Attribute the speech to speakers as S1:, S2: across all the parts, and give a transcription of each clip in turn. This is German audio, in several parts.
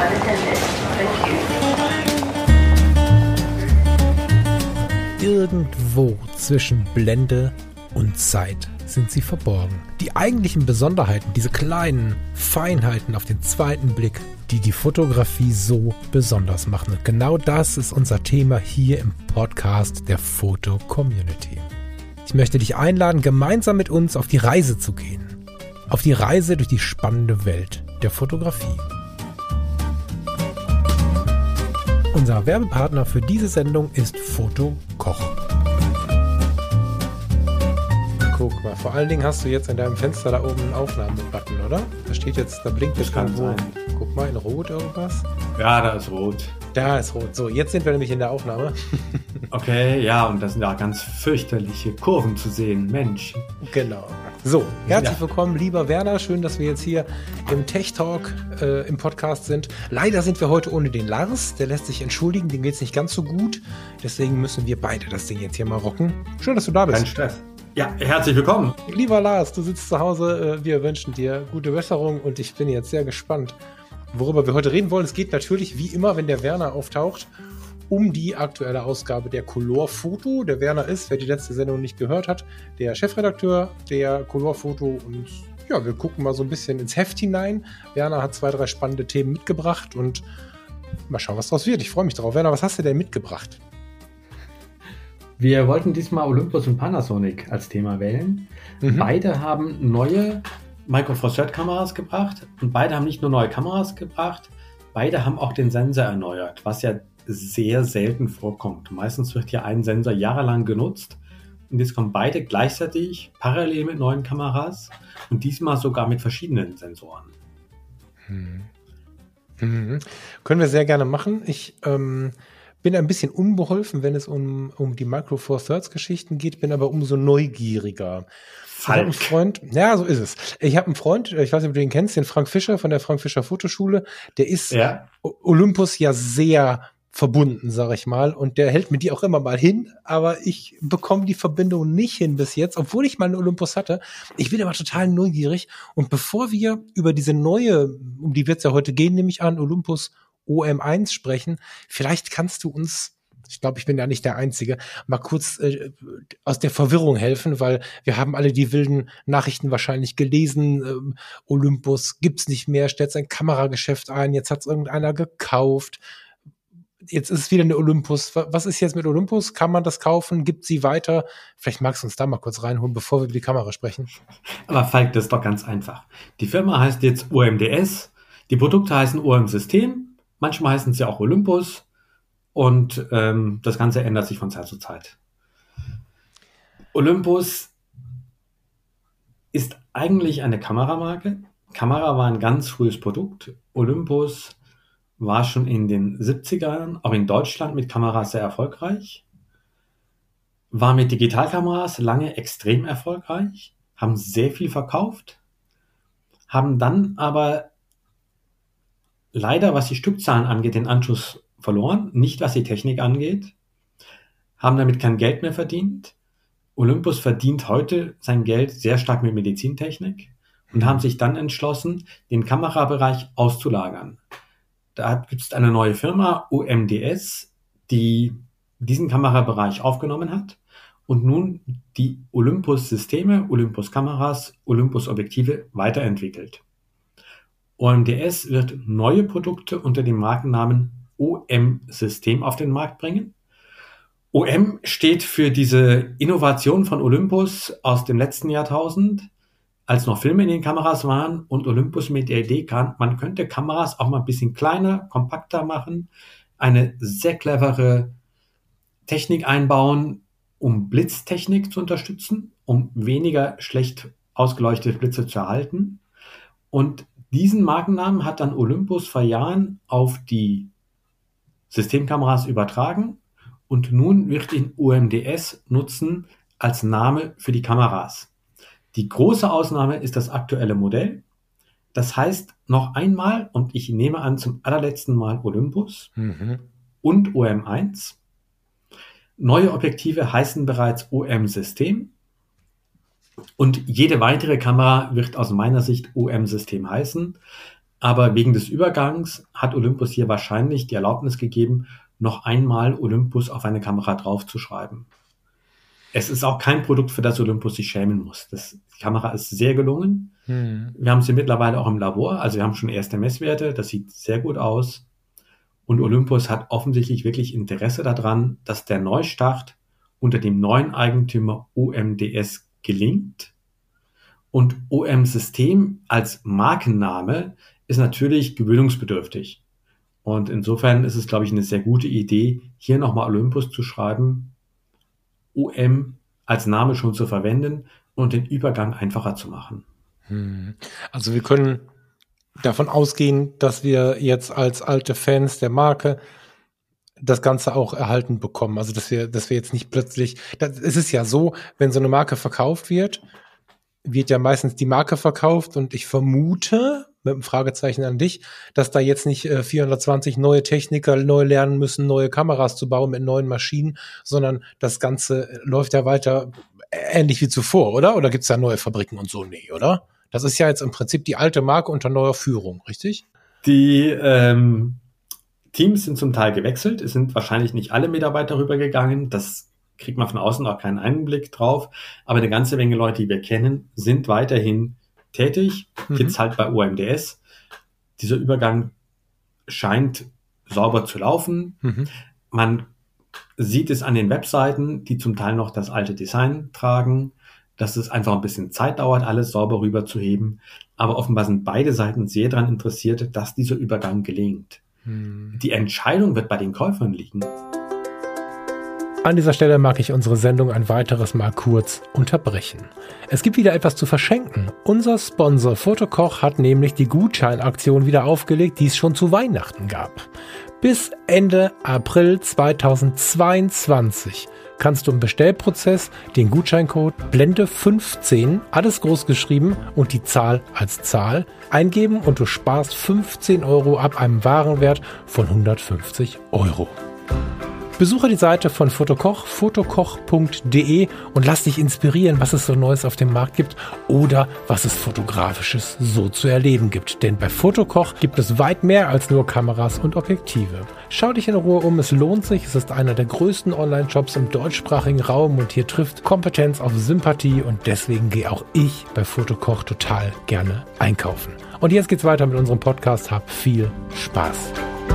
S1: unattended. Thank you.
S2: Irgendwo zwischen Blende und Zeit sind sie verborgen. Die eigentlichen Besonderheiten, diese kleinen Feinheiten auf den zweiten Blick, die die Fotografie so besonders machen. Und genau das ist unser Thema hier im Podcast der Foto-Community. Ich möchte dich einladen, gemeinsam mit uns auf die Reise zu gehen. Auf die Reise durch die spannende Welt der Fotografie. Unser Werbepartner für diese Sendung ist Fotokoch. Guck mal, vor allen Dingen hast du jetzt in deinem Fenster da oben einen Aufnahmebutton, oder? Da steht jetzt, da blinkt jetzt irgendwo. Guck mal, in Rot irgendwas.
S3: Ja, da ist Rot.
S2: Da ist Rot. So, jetzt sind wir nämlich in der Aufnahme.
S3: Okay, ja, und da sind ja ganz fürchterliche Kurven zu sehen. Mensch.
S2: Genau. So, herzlich willkommen, lieber Werner. Schön, dass wir jetzt hier im Tech Talk im Podcast sind. Leider sind wir heute ohne den Lars. Der lässt sich entschuldigen, dem geht es nicht ganz so gut. Deswegen müssen wir beide das Ding jetzt hier mal rocken. Schön, dass du da bist.
S3: Kein Stress. Ja, herzlich willkommen.
S2: Lieber Lars, du sitzt zu Hause. Wir wünschen dir gute Besserung und ich bin jetzt sehr gespannt, worüber wir heute reden wollen. Es geht natürlich, wie immer, wenn der Werner auftaucht, um die aktuelle Ausgabe der Color Photo. Der Werner ist, wer die letzte Sendung nicht gehört hat, der Chefredakteur der Color Photo. Und ja, wir gucken mal so ein bisschen ins Heft hinein. Werner hat 2, 3 spannende Themen mitgebracht und mal schauen, was draus wird. Ich freue mich drauf. Werner, was hast du denn mitgebracht?
S3: Wir wollten diesmal Olympus und Panasonic als Thema wählen. Beide haben neue Micro Four Third Kameras gebracht und beide haben nicht nur neue Kameras gebracht, beide haben auch den Sensor erneuert, was ja sehr selten vorkommt. Meistens wird ja ein Sensor jahrelang genutzt und jetzt kommen beide gleichzeitig parallel mit neuen Kameras und diesmal sogar mit verschiedenen Sensoren.
S2: Können wir sehr gerne machen. Ich bin ein bisschen unbeholfen, wenn es um die Micro Four Thirds Geschichten geht, bin aber umso neugieriger. Ich habe einen Freund, ja, so ist es. Ich habe einen Freund, ich weiß nicht, ob du den kennst, den Frank Fischer von der Frank Fischer Fotoschule. Der ist Olympus ja sehr verbunden, sage ich mal. Und der hält mir die auch immer mal hin, aber ich bekomme die Verbindung nicht hin bis jetzt, obwohl ich mal einen Olympus hatte. Ich bin aber total neugierig. Und bevor wir über diese neue, um die wird es ja heute gehen, nehme ich an, Olympus OM1 sprechen, vielleicht kannst du uns, ich glaube, ich bin ja nicht der Einzige, mal kurz aus der Verwirrung helfen, weil wir haben alle die wilden Nachrichten wahrscheinlich gelesen. Olympus gibt's nicht mehr, stellt sein Kamerageschäft ein, jetzt hat's irgendeiner gekauft. Jetzt ist es wieder eine Olympus. Was ist jetzt mit Olympus? Kann man das kaufen? Gibt sie weiter? Vielleicht magst du uns da mal kurz reinholen, bevor wir über die Kamera sprechen.
S3: Aber Falk, das ist doch ganz einfach. Die Firma heißt jetzt OMDS, die Produkte heißen OM-System, manchmal heißen sie auch Olympus und das Ganze ändert sich von Zeit zu Zeit. Olympus ist eigentlich eine Kameramarke. Kamera war ein ganz frühes Produkt. Olympus war schon in den 70ern, auch in Deutschland, mit Kameras sehr erfolgreich. War mit Digitalkameras lange extrem erfolgreich, haben sehr viel verkauft, haben dann aber leider, was die Stückzahlen angeht, den Anschluss verloren, nicht was die Technik angeht, haben damit kein Geld mehr verdient. Olympus verdient heute sein Geld sehr stark mit Medizintechnik und haben sich dann entschlossen, den Kamerabereich auszulagern. Da gibt es eine neue Firma, OMDS, die diesen Kamerabereich aufgenommen hat und nun die Olympus-Systeme, Olympus-Kameras, Olympus-Objektive weiterentwickelt. OMDS wird neue Produkte unter dem Markennamen OM-System auf den Markt bringen. OM steht für diese Innovation von Olympus aus dem letzten Jahrtausend, als noch Filme in den Kameras waren und Olympus mit der Idee kam, man könnte Kameras auch mal ein bisschen kleiner, kompakter machen, eine sehr clevere Technik einbauen, um Blitztechnik zu unterstützen, um weniger schlecht ausgeleuchtete Blitze zu erhalten. Und diesen Markennamen hat dann Olympus vor Jahren auf die Systemkameras übertragen und nun wird ihn OMDS nutzen als Name für die Kameras. Die große Ausnahme ist das aktuelle Modell. Das heißt noch einmal, und ich nehme an zum allerletzten Mal Olympus und OM1. Neue Objektive heißen bereits OM-System. Und jede weitere Kamera wird aus meiner Sicht OM-System heißen. Aber wegen des Übergangs hat Olympus hier wahrscheinlich die Erlaubnis gegeben, noch einmal Olympus auf eine Kamera draufzuschreiben. Es ist auch kein Produkt, für das Olympus sich schämen muss. Die Kamera ist sehr gelungen. Wir haben sie mittlerweile auch im Labor, also wir haben schon erste Messwerte, das sieht sehr gut aus. Und Olympus hat offensichtlich wirklich Interesse daran, dass der Neustart unter dem neuen Eigentümer OMDS gelingt. Und OM-System als Markenname ist natürlich gewöhnungsbedürftig. Und insofern ist es, glaube ich, eine sehr gute Idee, hier nochmal Olympus zu schreiben, OM als Name schon zu verwenden und den Übergang einfacher zu machen.
S2: Also wir können davon ausgehen, dass wir jetzt als alte Fans der Marke das Ganze auch erhalten bekommen. Also dass wir jetzt nicht plötzlich, es ist ja so, wenn so eine Marke verkauft wird ja meistens die Marke verkauft und ich vermute, mit einem Fragezeichen an dich, dass da jetzt nicht 420 neue Techniker neu lernen müssen, neue Kameras zu bauen mit neuen Maschinen, sondern das Ganze läuft ja weiter ähnlich wie zuvor, oder? Oder gibt es da neue Fabriken und so? Nee, oder? Das ist ja jetzt im Prinzip die alte Marke unter neuer Führung, richtig?
S3: Die Teams sind zum Teil gewechselt. Es sind wahrscheinlich nicht alle Mitarbeiter rübergegangen. Das kriegt man von außen auch keinen Einblick drauf. Aber eine ganze Menge Leute, die wir kennen, sind weiterhin tätig. Jetzt halt bei OMDS. Dieser Übergang scheint sauber zu laufen. Man sieht es an den Webseiten, die zum Teil noch das alte Design tragen, dass es einfach ein bisschen Zeit dauert, alles sauber rüberzuheben. Aber offenbar sind beide Seiten sehr daran interessiert, dass dieser Übergang gelingt. Die Entscheidung wird bei den Käufern liegen.
S2: An dieser Stelle mag ich unsere Sendung ein weiteres Mal kurz unterbrechen. Es gibt wieder etwas zu verschenken. Unser Sponsor Fotokoch hat nämlich die Gutscheinaktion wieder aufgelegt, die es schon zu Weihnachten gab. Bis Ende April 2022 kannst du im Bestellprozess den Gutscheincode Blende15, alles groß geschrieben und die Zahl als Zahl, eingeben und du sparst 15 € ab einem Warenwert von 150 €. Besuche die Seite von Fotokoch, fotokoch.de und lass dich inspirieren, was es so Neues auf dem Markt gibt oder was es Fotografisches so zu erleben gibt. Denn bei Fotokoch gibt es weit mehr als nur Kameras und Objektive. Schau dich in Ruhe um, es lohnt sich. Es ist einer der größten Online-Shops im deutschsprachigen Raum und hier trifft Kompetenz auf Sympathie und deswegen gehe auch ich bei Fotokoch total gerne einkaufen. Und jetzt geht's weiter mit unserem Podcast. Hab viel Spaß.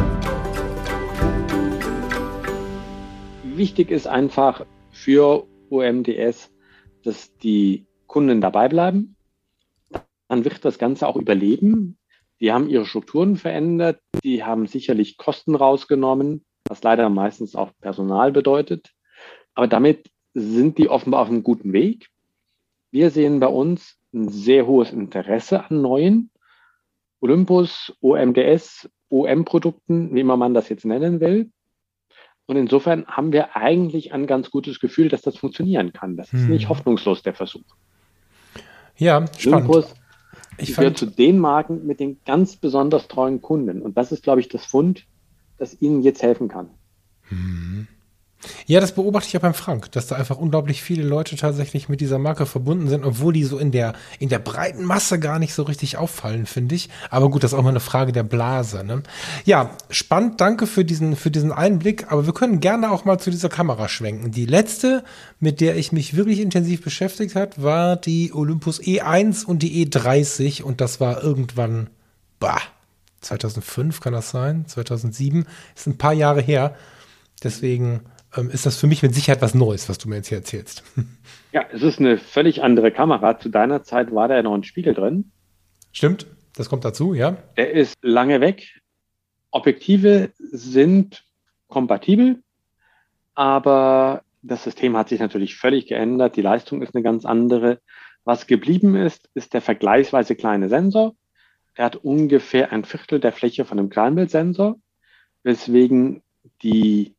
S4: Wichtig ist einfach für OMDS, dass die Kunden dabei bleiben. Dann wird das Ganze auch überleben. Die haben ihre Strukturen verändert. Die haben sicherlich Kosten rausgenommen, was leider meistens auch Personal bedeutet. Aber damit sind die offenbar auf einem guten Weg. Wir sehen bei uns ein sehr hohes Interesse an neuen Olympus, OMDS, OM-Produkten, wie immer man das jetzt nennen will. Und insofern haben wir eigentlich ein ganz gutes Gefühl, dass das funktionieren kann. Das ist nicht hoffnungslos, der Versuch.
S2: Ja, spannend.
S4: Olympus gehört zu den Marken mit den ganz besonders treuen Kunden. Und das ist, glaube ich, das Fund, das Ihnen jetzt helfen kann.
S2: Ja, das beobachte ich ja beim Frank, dass da einfach unglaublich viele Leute tatsächlich mit dieser Marke verbunden sind, obwohl die so in der breiten Masse gar nicht so richtig auffallen, finde ich. Aber gut, das ist auch mal eine Frage der Blase, ne? Ja, spannend, danke für diesen Einblick, aber wir können gerne auch mal zu dieser Kamera schwenken. Die letzte, mit der ich mich wirklich intensiv beschäftigt habe, war die Olympus E1 und die E30 und das war irgendwann, 2005 kann das sein, 2007, ist ein paar Jahre her, deswegen ist das für mich mit Sicherheit was Neues, was du mir jetzt hier erzählst.
S4: Ja, es ist eine völlig andere Kamera. Zu deiner Zeit war da ja noch ein Spiegel drin.
S2: Stimmt, das kommt dazu, ja.
S4: Der ist lange weg. Objektive sind kompatibel, aber das System hat sich natürlich völlig geändert. Die Leistung ist eine ganz andere. Was geblieben ist, ist der vergleichsweise kleine Sensor. Er hat ungefähr ein Viertel der Fläche von einem Kleinbildsensor, weswegen die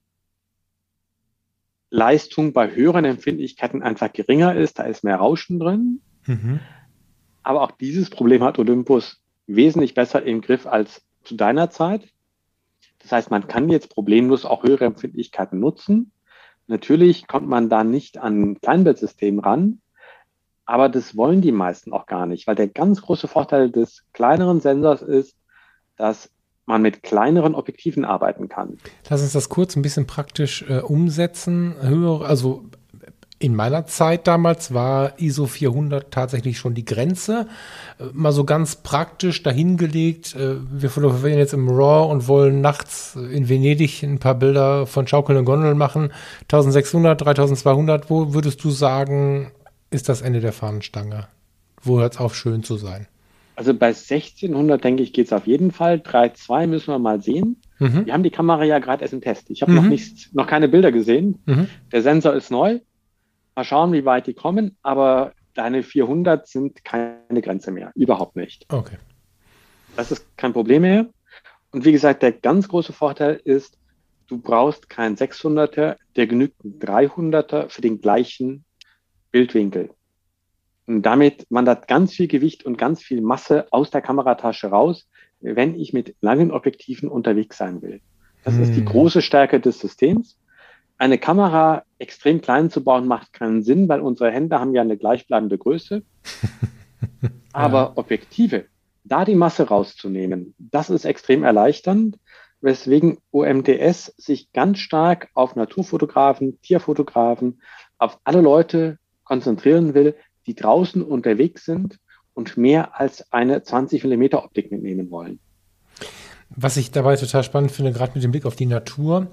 S4: Leistung bei höheren Empfindlichkeiten einfach geringer ist, da ist mehr Rauschen drin. Aber auch dieses Problem hat Olympus wesentlich besser im Griff als zu deiner Zeit. Das heißt, man kann jetzt problemlos auch höhere Empfindlichkeiten nutzen. Natürlich kommt man da nicht an ein Kleinbildsystem ran, aber das wollen die meisten auch gar nicht, weil der ganz große Vorteil des kleineren Sensors ist, dass man mit kleineren Objektiven arbeiten kann.
S2: Lass uns das kurz ein bisschen praktisch umsetzen. Also in meiner Zeit damals war ISO 400 tatsächlich schon die Grenze. Mal so ganz praktisch dahingelegt. Wir fotografieren jetzt im RAW und wollen nachts in Venedig ein paar Bilder von schaukelnden Gondeln machen. 1600, 3200. Wo würdest du sagen, ist das Ende der Fahnenstange? Wo hört es auf, schön zu sein?
S4: Also bei 1600, denke ich, geht es auf jeden Fall. 3.2 müssen wir mal sehen. Wir haben die Kamera ja gerade erst im Test. Ich habe noch keine Bilder gesehen. Der Sensor ist neu. Mal schauen, wie weit die kommen. Aber deine 400 sind keine Grenze mehr. Überhaupt nicht.
S2: Okay.
S4: Das ist kein Problem mehr. Und wie gesagt, der ganz große Vorteil ist, du brauchst keinen 600er, der genügt ein 300er für den gleichen Bildwinkel. Und damit wandert ganz viel Gewicht und ganz viel Masse aus der Kameratasche raus, wenn ich mit langen Objektiven unterwegs sein will. Das ist die große Stärke des Systems. Eine Kamera extrem klein zu bauen, macht keinen Sinn, weil unsere Hände haben ja eine gleichbleibende Größe. Aber Objektive, da die Masse rauszunehmen, das ist extrem erleichternd, weswegen OMDS sich ganz stark auf Naturfotografen, Tierfotografen, auf alle Leute konzentrieren will, die draußen unterwegs sind und mehr als eine 20 mm Optik mitnehmen wollen.
S2: Was ich dabei total spannend finde, gerade mit dem Blick auf die Natur,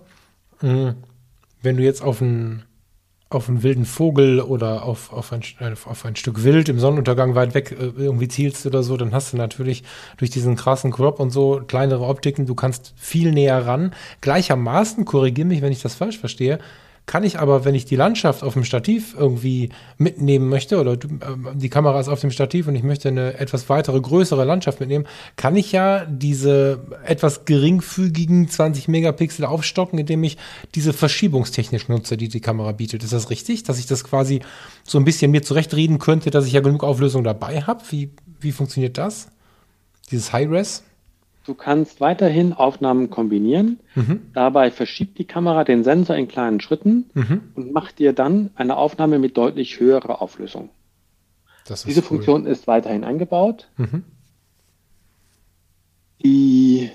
S2: wenn du jetzt auf einen wilden Vogel oder auf ein Stück Wild im Sonnenuntergang weit weg irgendwie zielst oder so, dann hast du natürlich durch diesen krassen Crop und so kleinere Optiken, du kannst viel näher ran. Gleichermaßen, korrigiere mich, wenn ich das falsch verstehe, kann ich aber, wenn ich die Landschaft auf dem Stativ irgendwie mitnehmen möchte oder die Kamera ist auf dem Stativ und ich möchte eine etwas weitere, größere Landschaft mitnehmen, kann ich ja diese etwas geringfügigen 20 Megapixel aufstocken, indem ich diese Verschiebungstechnik nutze, die die Kamera bietet. Ist das richtig? Dass ich das quasi so ein bisschen mir zurechtreden könnte, dass ich ja genug Auflösung dabei habe? Wie funktioniert das? Dieses High-Res?
S4: Du kannst weiterhin Aufnahmen kombinieren. Dabei verschiebt die Kamera den Sensor in kleinen Schritten und macht dir dann eine Aufnahme mit deutlich höherer Auflösung. Diese Funktion ist weiterhin eingebaut. Die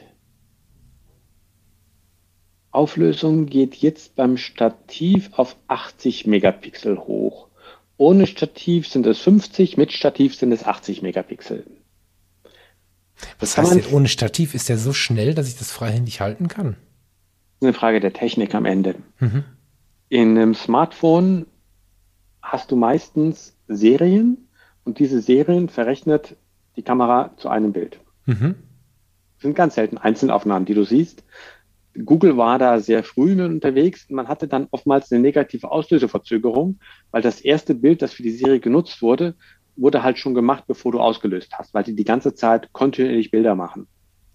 S4: Auflösung geht jetzt beim Stativ auf 80 Megapixel hoch. Ohne Stativ sind es 50, mit Stativ sind es 80 Megapixel.
S2: Was heißt denn, ohne Stativ ist der so schnell, dass ich das freihändig halten kann?
S4: Das ist eine Frage der Technik am Ende. In einem Smartphone hast du meistens Serien und diese Serien verrechnet die Kamera zu einem Bild. Das sind ganz selten Einzelaufnahmen, die du siehst. Google war da sehr früh mit unterwegs. Man hatte dann oftmals eine negative Auslöseverzögerung, weil das erste Bild, das für die Serie genutzt wurde, wurde halt schon gemacht, bevor du ausgelöst hast, weil die ganze Zeit kontinuierlich Bilder machen.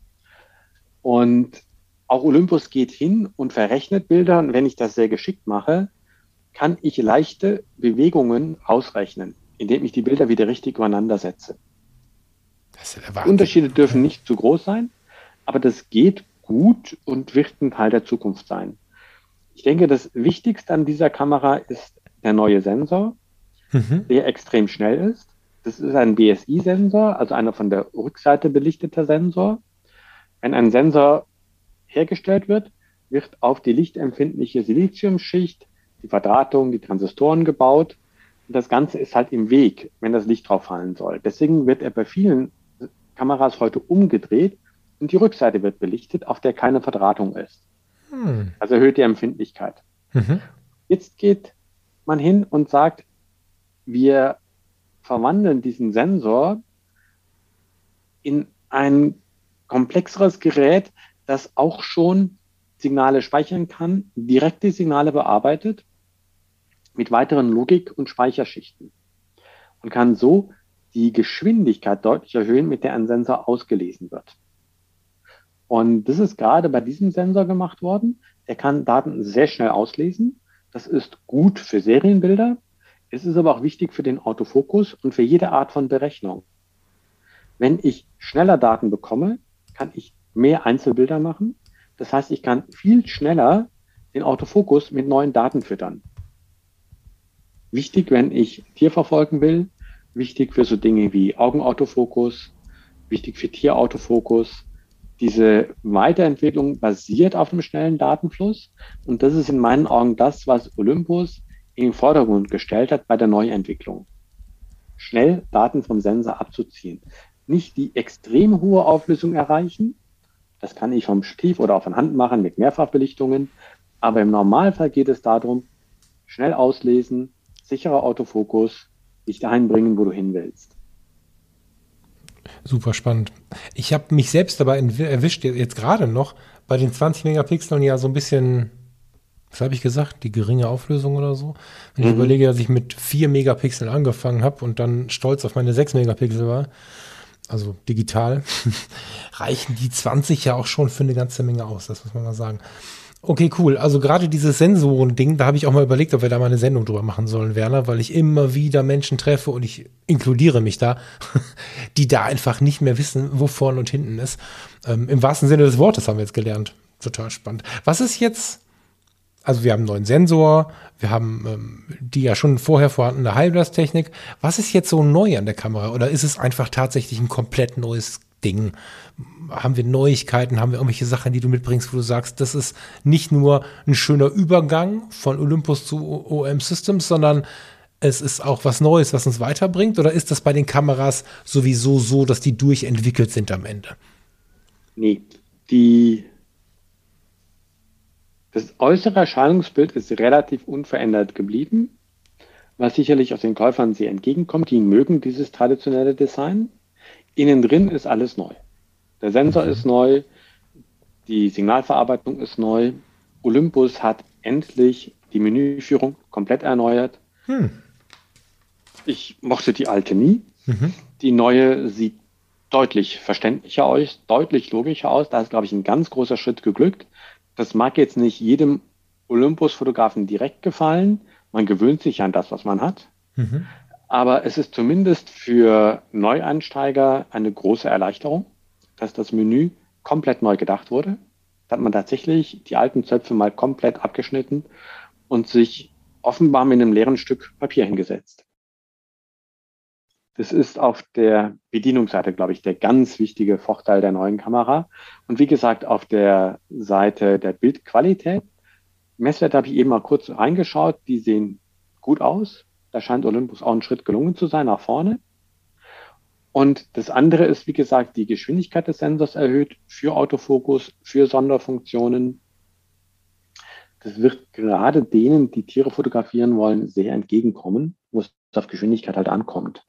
S4: Und auch Olympus geht hin und verrechnet Bilder. Und wenn ich das sehr geschickt mache, kann ich leichte Bewegungen ausrechnen, indem ich die Bilder wieder richtig übereinander setze. Die Unterschiede dürfen nicht zu groß sein, aber das geht gut und wird ein Teil der Zukunft sein. Ich denke, das Wichtigste an dieser Kamera ist der neue Sensor, der extrem schnell ist. Das ist ein BSI-Sensor, also einer von der Rückseite belichteter Sensor. Wenn ein Sensor hergestellt wird, wird auf die lichtempfindliche Siliziumschicht die Verdrahtung, die Transistoren gebaut. Und das Ganze ist halt im Weg, wenn das Licht drauf fallen soll. Deswegen wird er bei vielen Kameras heute umgedreht und die Rückseite wird belichtet, auf der keine Verdrahtung ist. Also erhöht die Empfindlichkeit. Jetzt geht man hin und sagt, wir verwandeln diesen Sensor in ein komplexeres Gerät, das auch schon Signale speichern kann, direkt die Signale bearbeitet, mit weiteren Logik- und Speicherschichten und kann so die Geschwindigkeit deutlich erhöhen, mit der ein Sensor ausgelesen wird. Und das ist gerade bei diesem Sensor gemacht worden. Der kann Daten sehr schnell auslesen. Das ist gut für Serienbilder. Es ist aber auch wichtig für den Autofokus und für jede Art von Berechnung. Wenn ich schneller Daten bekomme, kann ich mehr Einzelbilder machen. Das heißt, ich kann viel schneller den Autofokus mit neuen Daten füttern. Wichtig, wenn ich Tier verfolgen will, wichtig für so Dinge wie Augenautofokus, wichtig für Tierautofokus, Diese Weiterentwicklung basiert auf einem schnellen Datenfluss und das ist in meinen Augen das, was Olympus in den Vordergrund gestellt hat bei der Neuentwicklung. Schnell Daten vom Sensor abzuziehen. Nicht die extrem hohe Auflösung erreichen, das kann ich vom Stativ oder auch von Hand machen mit Mehrfachbelichtungen, aber im Normalfall geht es darum, schnell auslesen, sicherer Autofokus, dich dahin bringen, wo du hin willst.
S2: Super spannend. Ich habe mich selbst dabei erwischt, jetzt gerade noch, bei den 20 Megapixeln ja so ein bisschen, was habe ich gesagt, die geringe Auflösung oder so. Wenn ich überlege, dass ich mit 4 Megapixeln angefangen habe und dann stolz auf meine 6 Megapixel war, also digital, reichen die 20 ja auch schon für eine ganze Menge aus, das muss man mal sagen. Okay, cool. Also gerade dieses Sensoren-Ding, da habe ich auch mal überlegt, ob wir da mal eine Sendung drüber machen sollen, Werner, weil ich immer wieder Menschen treffe und ich inkludiere mich da, die da einfach nicht mehr wissen, wo vorne und hinten ist. Im wahrsten Sinne des Wortes haben wir jetzt gelernt. Total spannend. Was ist jetzt, also wir haben einen neuen Sensor, wir haben die ja schon vorher vorhandene High-Blast-Technik. Was ist jetzt so neu an der Kamera? Oder ist es einfach tatsächlich ein komplett neues Ding? Haben wir Neuigkeiten, haben wir irgendwelche Sachen, die du mitbringst, wo du sagst, das ist nicht nur ein schöner Übergang von Olympus zu OM Systems, sondern es ist auch was Neues, was uns weiterbringt? Oder ist das bei den Kameras sowieso so, dass die durchentwickelt sind am Ende?
S4: Nee, das äußere Erscheinungsbild ist relativ unverändert geblieben, was sicherlich auch den Käufern sehr entgegenkommt. Die mögen dieses traditionelle Design. Innen drin ist alles neu. Der Sensor ist neu, die Signalverarbeitung ist neu. Olympus hat endlich die Menüführung komplett erneuert. Ich mochte die alte nie. Die neue sieht deutlich verständlicher aus, deutlich logischer aus. Da ist, glaube ich, ein ganz großer Schritt geglückt. Das mag jetzt nicht jedem Olympus-Fotografen direkt gefallen. Man gewöhnt sich an das, was man hat. Aber es ist zumindest für Neueinsteiger eine große Erleichterung, dass das Menü komplett neu gedacht wurde. Da hat man tatsächlich die alten Zöpfe mal komplett abgeschnitten und sich offenbar mit einem leeren Stück Papier hingesetzt. Das ist auf der Bedienungsseite, glaube ich, der ganz wichtige Vorteil der neuen Kamera. Und wie gesagt, auf der Seite der Bildqualität, Messwerte habe ich eben mal kurz reingeschaut, die sehen gut aus. Da scheint Olympus auch einen Schritt gelungen zu sein nach vorne. Und das andere ist, wie gesagt, die Geschwindigkeit des Sensors erhöht für Autofokus, für Sonderfunktionen. Das wird gerade denen, die Tiere fotografieren wollen, sehr entgegenkommen, wo es auf Geschwindigkeit halt ankommt.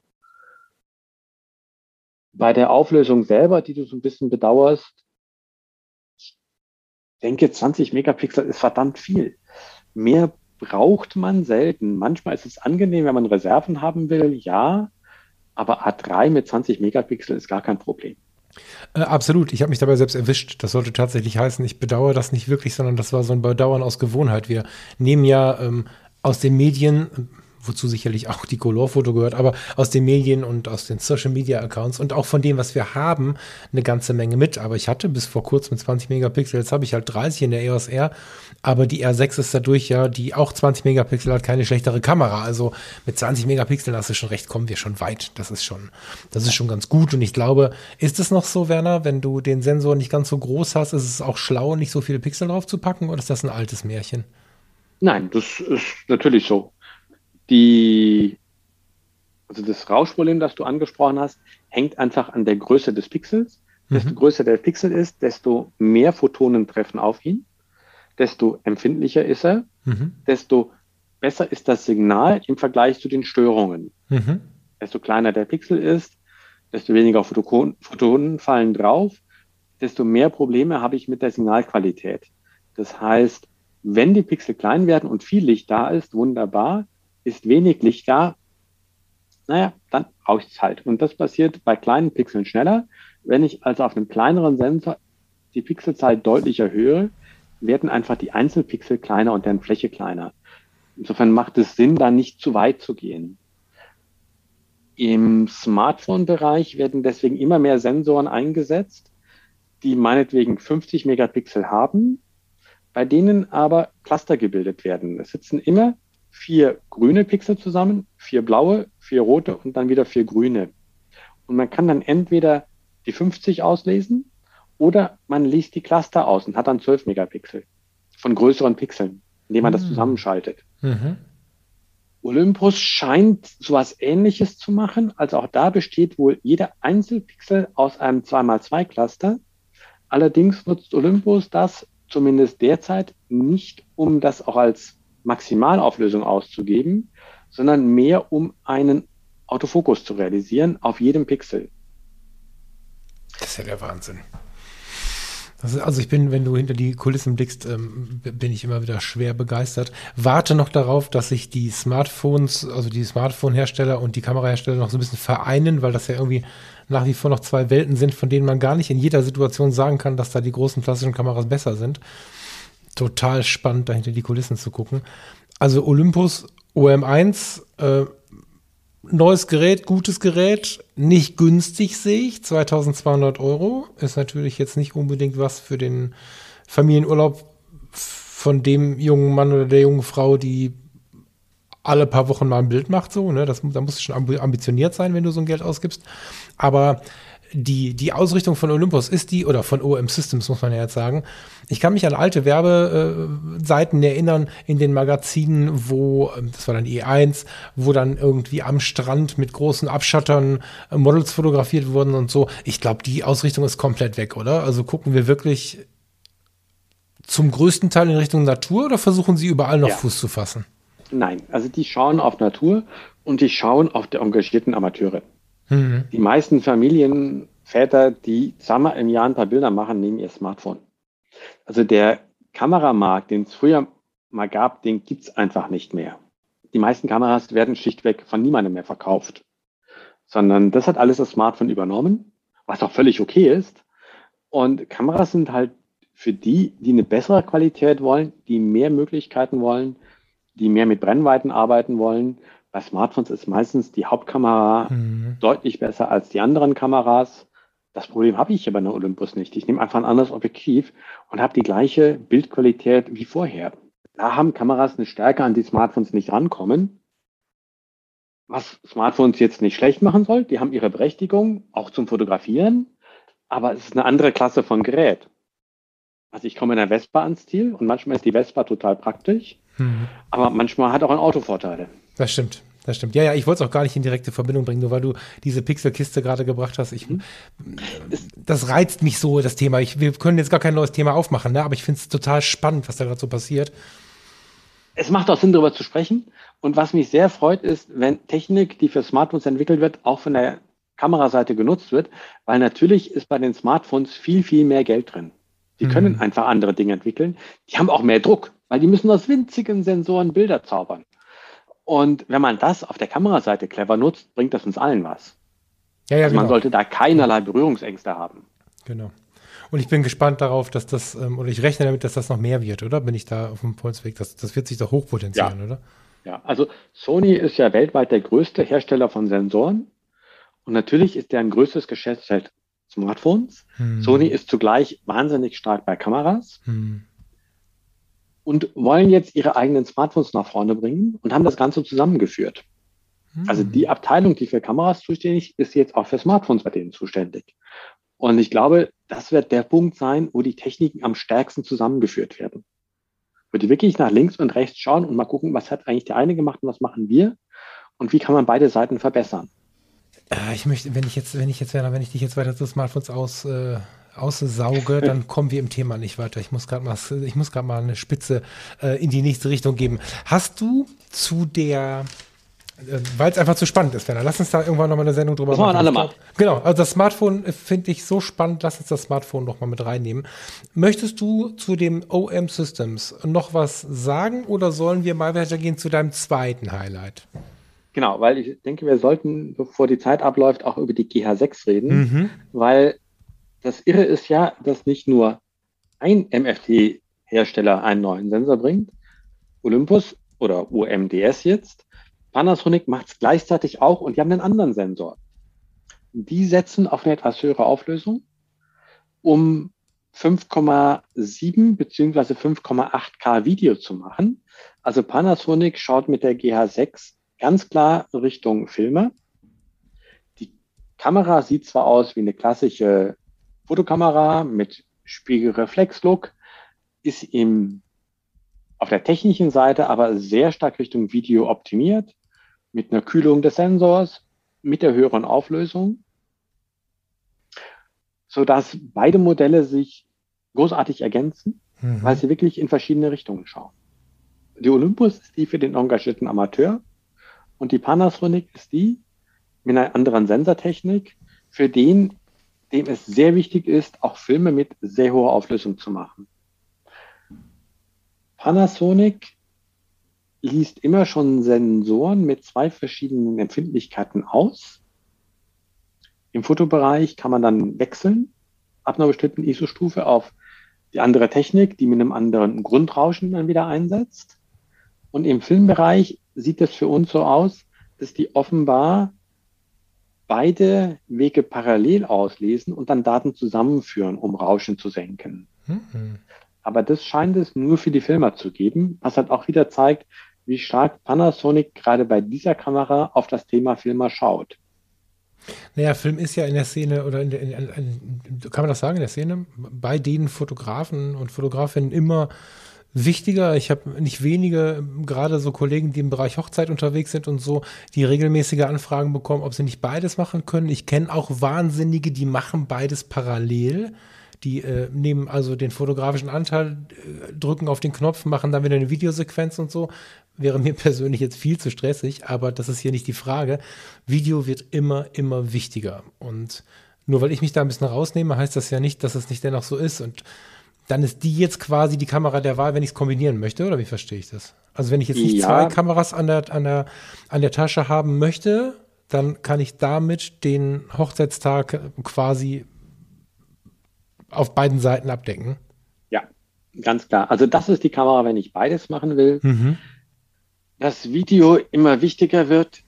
S4: Bei der Auflösung selber, die du so ein bisschen bedauerst, ich denke, 20 Megapixel ist verdammt viel. Mehr braucht man selten. Manchmal ist es angenehm, wenn man Reserven haben will, ja, aber A3 mit 20 Megapixel ist gar kein Problem.
S2: Absolut, ich habe mich dabei selbst erwischt. Das sollte tatsächlich heißen, ich bedauere das nicht wirklich, sondern das war so ein Bedauern aus Gewohnheit. Wir nehmen ja aus den Medien, wozu sicherlich auch die Colorfoto gehört, aber aus den Medien und aus den Social-Media-Accounts und auch von dem, was wir haben, eine ganze Menge mit. Aber ich hatte bis vor kurzem 20 Megapixel, jetzt habe ich halt 30 in der EOS R, aber die R6 ist dadurch ja, die auch 20 Megapixel hat, keine schlechtere Kamera. Also mit 20 Megapixeln hast du schon recht, kommen wir schon weit. Das ist schon ganz gut. Und ich glaube, ist es noch so, Werner, wenn du den Sensor nicht ganz so groß hast, ist es auch schlau, nicht so viele Pixel drauf zu packen, oder ist das ein altes Märchen?
S4: Nein, das ist natürlich so. Also das Rauschproblem, das du angesprochen hast, hängt einfach an der Größe des Pixels. Desto größer der Pixel ist, desto mehr Photonen treffen auf ihn, desto empfindlicher ist er, desto besser ist das Signal im Vergleich zu den Störungen. Desto kleiner der Pixel ist, desto weniger Photonen fallen drauf, desto mehr Probleme habe ich mit der Signalqualität. Das heißt, wenn die Pixel klein werden und viel Licht da ist, wunderbar. Ist wenig Licht da, naja, dann brauche ich es halt. Und das passiert bei kleinen Pixeln schneller. Wenn ich also auf einem kleineren Sensor die Pixelzahl deutlich erhöhe, werden einfach die Einzelpixel kleiner und deren Fläche kleiner. Insofern macht es Sinn, da nicht zu weit zu gehen. Im Smartphone-Bereich werden deswegen immer mehr Sensoren eingesetzt, die meinetwegen 50 Megapixel haben, bei denen aber Cluster gebildet werden. Es sitzen immer 4 grüne Pixel zusammen, 4 blaue, 4 rote und dann wieder 4 grüne. Und man kann dann entweder die 50 auslesen Oder man liest die Cluster aus und hat dann 12 Megapixel von größeren Pixeln, indem man das zusammenschaltet.
S2: Mhm.
S4: Olympus scheint sowas Ähnliches zu machen. Also auch da besteht wohl jeder Einzelpixel aus einem 2x2 Cluster. Allerdings nutzt Olympus das zumindest derzeit nicht, um das auch als Maximalauflösung auszugeben, sondern mehr, um einen Autofokus zu realisieren auf jedem Pixel.
S2: Das ist ja der Wahnsinn. Also ich bin, wenn du hinter die Kulissen blickst, bin ich immer wieder schwer begeistert. Warte noch darauf, dass sich die Smartphones, also die Smartphone-Hersteller und die Kamerahersteller noch so ein bisschen vereinen, weil das ja irgendwie nach wie vor noch zwei Welten sind, von denen man gar nicht in jeder Situation sagen kann, dass da die großen klassischen Kameras besser sind. Total spannend, da hinter die Kulissen zu gucken. Also Olympus OM1, neues Gerät, gutes Gerät, nicht günstig sehe ich, 2.200 €, ist natürlich jetzt nicht unbedingt was für den Familienurlaub von dem jungen Mann oder der jungen Frau, die alle paar Wochen mal ein Bild macht, so, ne? Da musst du schon ambitioniert sein, wenn du so ein Geld ausgibst. Aber die Ausrichtung von Olympus ist die, oder von OM Systems, muss man ja jetzt sagen. Ich kann mich an alte Werbeseiten erinnern in den Magazinen, wo, das war dann E1, wo dann irgendwie am Strand mit großen Abschattern Models fotografiert wurden und so. Ich glaube, die Ausrichtung ist komplett weg, oder? Also gucken wir wirklich zum größten Teil in Richtung Natur oder versuchen sie überall noch Fuß zu fassen?
S4: Nein, also die schauen auf Natur und die schauen auf die engagierten Amateure. Die meisten Familienväter, die zweimal im Jahr ein paar Bilder machen, nehmen ihr Smartphone. Also der Kameramarkt, den es früher mal gab, den gibt es einfach nicht mehr. Die meisten Kameras werden schlichtweg von niemandem mehr verkauft, sondern das hat alles das Smartphone übernommen, was auch völlig okay ist. Und Kameras sind halt für die, die eine bessere Qualität wollen, die mehr Möglichkeiten wollen, die mehr mit Brennweiten arbeiten wollen. Bei Smartphones ist meistens die Hauptkamera deutlich besser als die anderen Kameras. Das Problem habe ich hier bei einer Olympus nicht. Ich nehme einfach ein anderes Objektiv und habe die gleiche Bildqualität wie vorher. Da haben Kameras eine Stärke, an die Smartphones nicht rankommen. Was Smartphones jetzt nicht schlecht machen soll, die haben ihre Berechtigung, auch zum Fotografieren, aber es ist eine andere Klasse von Gerät. Also ich komme in der Vespa ans Ziel und manchmal ist die Vespa total praktisch, aber manchmal hat auch ein Auto Vorteile.
S2: Das stimmt. Ja, ich wollte es auch gar nicht in direkte Verbindung bringen, nur weil du diese Pixelkiste gerade gebracht hast. Das reizt mich so, das Thema. Wir können jetzt gar kein neues Thema aufmachen, ne? Aber ich finde es total spannend, was da gerade so passiert.
S4: Es macht auch Sinn, darüber zu sprechen. Und was mich sehr freut, ist, wenn Technik, die für Smartphones entwickelt wird, auch von der Kameraseite genutzt wird, weil natürlich ist bei den Smartphones viel, viel mehr Geld drin. Die können einfach andere Dinge entwickeln. Die haben auch mehr Druck, weil die müssen aus winzigen Sensoren Bilder zaubern. Und wenn man das auf der Kameraseite clever nutzt, bringt das uns allen was.
S2: Ja,
S4: also man
S2: genau.
S4: sollte da keinerlei Berührungsängste haben.
S2: Genau. Und ich bin gespannt darauf, dass das, oder ich rechne damit, dass das noch mehr wird, oder? Bin ich da auf dem Pulsweg? Das wird sich doch hochpotenzieren, oder?
S4: Ja, also Sony ist ja weltweit der größte Hersteller von Sensoren. Und natürlich ist deren größtes Geschäftsfeld Smartphones. Sony ist zugleich wahnsinnig stark bei Kameras. Und wollen jetzt ihre eigenen Smartphones nach vorne bringen und haben das Ganze zusammengeführt. Also die Abteilung, die für Kameras zuständig ist, jetzt auch für Smartphones bei denen zuständig. Und ich glaube, das wird der Punkt sein, wo die Techniken am stärksten zusammengeführt werden. Wo die wirklich nach links und rechts schauen und mal gucken, was hat eigentlich der eine gemacht und was machen wir und wie kann man beide Seiten verbessern.
S2: Ich möchte, wenn ich dich jetzt weiter zu Smartphones aussauge, dann kommen wir im Thema nicht weiter. Ich muss gerade mal eine Spitze in die nächste Richtung geben. Hast du zu der, weil es einfach zu spannend ist, Werner, lass uns da irgendwann nochmal eine Sendung drüber machen.
S4: Das machen wir alle mal.
S2: Genau, also das Smartphone finde ich so spannend, lass uns das Smartphone noch mal mit reinnehmen. Möchtest du zu dem OM Systems noch was sagen oder sollen wir mal weitergehen zu deinem zweiten Highlight?
S4: Genau, weil ich denke, wir sollten, bevor die Zeit abläuft, auch über die GH6 reden, weil das Irre ist ja, dass nicht nur ein MFT-Hersteller einen neuen Sensor bringt, Olympus oder OMDS jetzt, Panasonic macht es gleichzeitig auch und die haben einen anderen Sensor. Die setzen auf eine etwas höhere Auflösung, um 5,7 bzw. 5,8K Video zu machen. Also Panasonic schaut mit der GH6 ganz klar Richtung Filme. Die Kamera sieht zwar aus wie eine klassische Fotokamera mit Spiegelreflexlook, ist auf der technischen Seite aber sehr stark Richtung Video optimiert, mit einer Kühlung des Sensors, mit der höheren Auflösung, sodass beide Modelle sich großartig ergänzen, weil sie wirklich in verschiedene Richtungen schauen. Die Olympus ist die für den engagierten Amateur und die Panasonic ist die mit einer anderen Sensortechnik, für den, dem es sehr wichtig ist, auch Filme mit sehr hoher Auflösung zu machen. Panasonic liest immer schon Sensoren mit 2 verschiedenen Empfindlichkeiten aus. Im Fotobereich kann man dann wechseln, ab einer bestimmten ISO-Stufe auf die andere Technik, die mit einem anderen Grundrauschen dann wieder einsetzt. Und im Filmbereich sieht es für uns so aus, dass die offenbar beide Wege parallel auslesen und dann Daten zusammenführen, um Rauschen zu senken. Aber das scheint es nur für die Filmer zu geben, was halt auch wieder zeigt, wie stark Panasonic gerade bei dieser Kamera auf das Thema Filmer schaut.
S2: Naja, Film ist ja in der Szene, oder kann man das sagen, in der Szene, bei den Fotografen und Fotografinnen immer wichtiger. Ich habe nicht wenige, gerade so Kollegen, die im Bereich Hochzeit unterwegs sind und so, die regelmäßige Anfragen bekommen, ob sie nicht beides machen können. Ich kenne auch Wahnsinnige, die machen beides parallel. Die nehmen also den fotografischen Anteil, drücken auf den Knopf, machen dann wieder eine Videosequenz und so. Wäre mir persönlich jetzt viel zu stressig, aber das ist hier nicht die Frage. Video wird immer, immer wichtiger. Und nur weil ich mich da ein bisschen rausnehme, heißt das ja nicht, dass es nicht dennoch so ist. Und dann ist die jetzt quasi die Kamera der Wahl, wenn ich es kombinieren möchte, oder wie verstehe ich das? Also wenn ich jetzt nicht 2 Kameras an der Tasche haben möchte, dann kann ich damit den Hochzeitstag quasi auf beiden Seiten abdecken.
S4: Ja, ganz klar. Also das ist die Kamera, wenn ich beides machen will. Das Video immer wichtiger wird,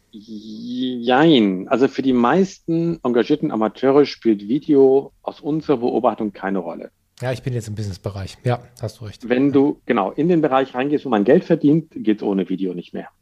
S4: jein. Also für die meisten engagierten Amateure spielt Video aus unserer Beobachtung keine Rolle.
S2: Ja, ich bin jetzt im Businessbereich. Ja, hast du recht.
S4: Wenn du genau in den Bereich reingehst, wo man Geld verdient, geht es ohne Video nicht mehr.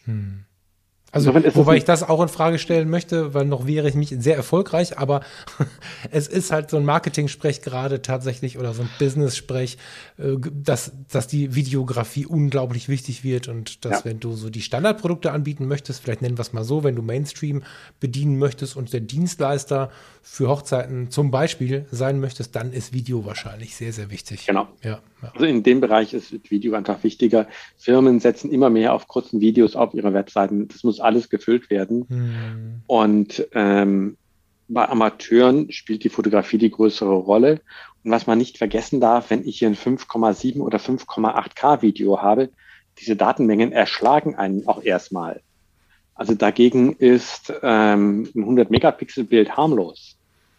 S2: Also, wobei ich das auch in Frage stellen möchte, weil noch wäre ich mich sehr erfolgreich, aber es ist halt so ein Marketing-Sprech gerade tatsächlich oder so ein Business-Sprech, dass die Videografie unglaublich wichtig wird und dass, wenn du so die Standardprodukte anbieten möchtest, vielleicht nennen wir es mal so, wenn du Mainstream bedienen möchtest und der Dienstleister für Hochzeiten zum Beispiel sein möchtest, dann ist Video wahrscheinlich sehr, sehr wichtig.
S4: Genau.
S2: Ja.
S4: Also in dem Bereich ist Video einfach wichtiger. Firmen setzen immer mehr auf kurzen Videos auf ihre Webseiten. Das muss alles gefüllt werden. Und bei Amateuren spielt die Fotografie die größere Rolle. Und was man nicht vergessen darf, wenn ich hier ein 5,7 oder 5,8K Video habe, diese Datenmengen erschlagen einen auch erstmal. Also dagegen ist ein 100-Megapixel-Bild harmlos.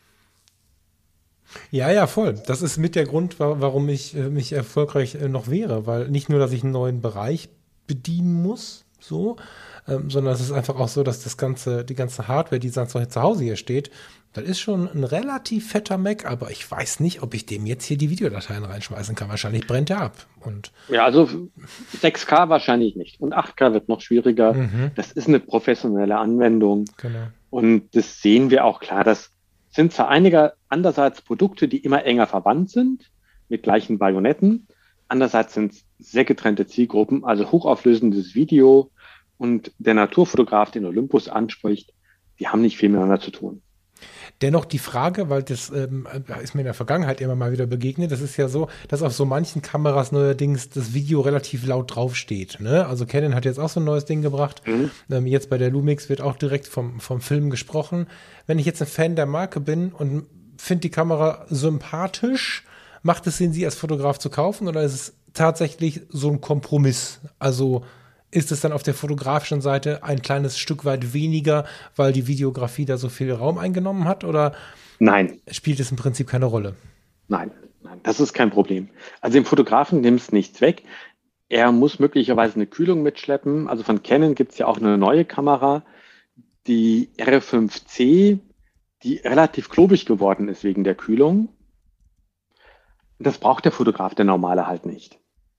S2: Ja, voll. Das ist mit der Grund, warum ich mich erfolgreich noch wehre, weil nicht nur, dass ich einen neuen Bereich bedienen muss, sondern es ist einfach auch so, dass die ganze Hardware, die zu Hause hier steht, das ist schon ein relativ fetter Mac, aber ich weiß nicht, ob ich dem jetzt hier die Videodateien reinschmeißen kann. Wahrscheinlich brennt er ab.
S4: Ja, also 6K wahrscheinlich nicht. Und 8K wird noch schwieriger. Das ist eine professionelle Anwendung.
S2: Genau.
S4: Und das sehen wir auch klar. Das sind zwar andererseits Produkte, die immer enger verwandt sind, mit gleichen Bajonetten. Andererseits sind es sehr getrennte Zielgruppen, also hochauflösendes Video und der Naturfotograf, den Olympus anspricht, die haben nicht viel miteinander zu tun.
S2: Dennoch die Frage, weil das ist mir in der Vergangenheit immer mal wieder begegnet, das ist ja so, dass auf so manchen Kameras neuerdings das Video relativ laut draufsteht. Ne? Also Canon hat jetzt auch so ein neues Ding gebracht. Jetzt bei der Lumix wird auch direkt vom Film gesprochen. Wenn ich jetzt ein Fan der Marke bin und finde die Kamera sympathisch, macht es Sinn, sie als Fotograf zu kaufen, oder ist es tatsächlich so ein Kompromiss? Also ist es dann auf der fotografischen Seite ein kleines Stück weit weniger, weil die Videografie da so viel Raum eingenommen hat? Oder
S4: Nein.
S2: Spielt es im Prinzip keine Rolle?
S4: Nein, das ist kein Problem. Also dem Fotografen nimmt es nichts weg. Er muss möglicherweise eine Kühlung mitschleppen. Also von Canon gibt es ja auch eine neue Kamera, die R5C, die relativ klobig geworden ist wegen der Kühlung. Das braucht der Fotograf, der normale halt nicht.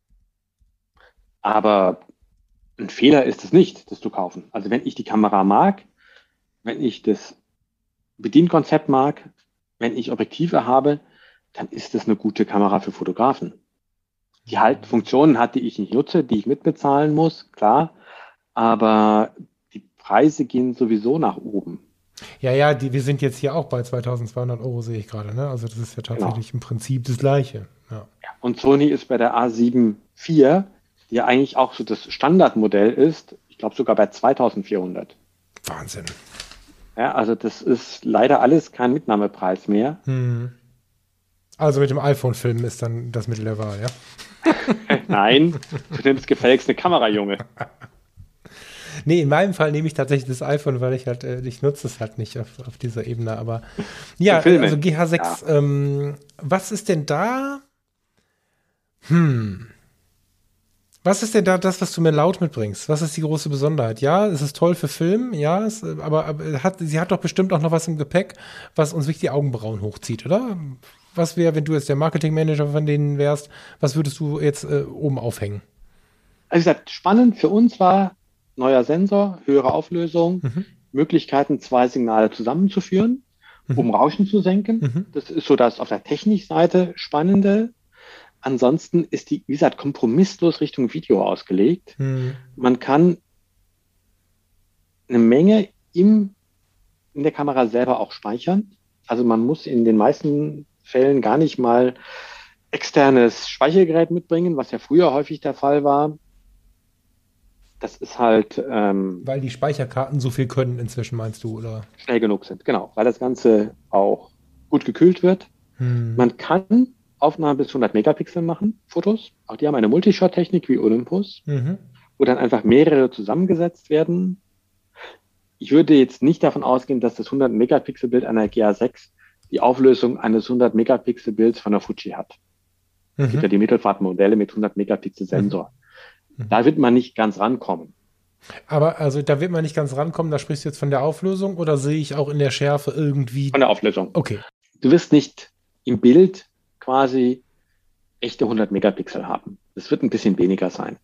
S4: Aber ein Fehler ist es nicht, das zu kaufen. Also wenn ich die Kamera mag, wenn ich das Bedienkonzept mag, wenn ich Objektive habe, dann ist das eine gute Kamera für Fotografen. Die halt Funktionen hat, die ich nicht nutze, die ich mitbezahlen muss, klar, aber die Preise gehen sowieso nach oben.
S2: Ja, wir sind jetzt hier auch bei 2.200 Euro, sehe ich gerade. Ne? Also das ist ja tatsächlich im Prinzip das Gleiche. Ja.
S4: Und Sony ist bei der A7 IV, die ja eigentlich auch so das Standardmodell ist, ich glaube sogar bei 2.400.
S2: Wahnsinn.
S4: Ja, also das ist leider alles kein Mitnahmepreis mehr.
S2: Also mit dem iPhone-Filmen ist dann das Mittel der Wahl, ja?
S4: Nein, du nimmst gefälligst eine Kamera, Junge.
S2: Nee, in meinem Fall nehme ich tatsächlich das iPhone, weil ich nutze es halt nicht auf dieser Ebene, aber ja, also GH6, ja. Was ist denn da? Was ist denn da das, was du mir laut mitbringst? Was ist die große Besonderheit? Ja, es ist toll für Film, ja, aber sie hat doch bestimmt auch noch was im Gepäck, was uns wirklich die Augenbrauen hochzieht, oder? Was wäre, wenn du jetzt der Marketingmanager von denen wärst, was würdest du jetzt oben aufhängen?
S4: Also wie gesagt, spannend für uns war neuer Sensor, höhere Auflösung, Möglichkeiten, 2 Signale zusammenzuführen, um Rauschen zu senken. Das ist so das auf der Technikseite Spannende. Ansonsten ist die, wie gesagt, kompromisslos Richtung Video ausgelegt. Man kann eine Menge in der Kamera selber auch speichern. Also man muss in den meisten Fällen gar nicht mal externes Speichergerät mitbringen, was ja früher häufig der Fall war. Das ist halt...
S2: weil die Speicherkarten so viel können inzwischen, meinst du, oder?
S4: Schnell genug sind, genau. Weil das Ganze auch gut gekühlt wird. Man kann Aufnahmen bis 100 Megapixel machen, Fotos. Auch die haben eine Multishot-Technik wie Olympus, wo dann einfach mehrere zusammengesetzt werden. Ich würde jetzt nicht davon ausgehen, dass das 100 Megapixel-Bild einer GH6 die Auflösung eines 100 Megapixel-Bilds von der Fuji hat. Es gibt ja die Mittelformat-Modelle mit 100 Megapixel-Sensor. Da wird man nicht ganz rankommen.
S2: Aber also da wird man nicht ganz rankommen, da sprichst du jetzt von der Auflösung oder sehe ich auch in der Schärfe irgendwie?
S4: Von der Auflösung.
S2: Okay.
S4: Du wirst nicht im Bild quasi echte 100 Megapixel haben. Das wird ein bisschen weniger sein.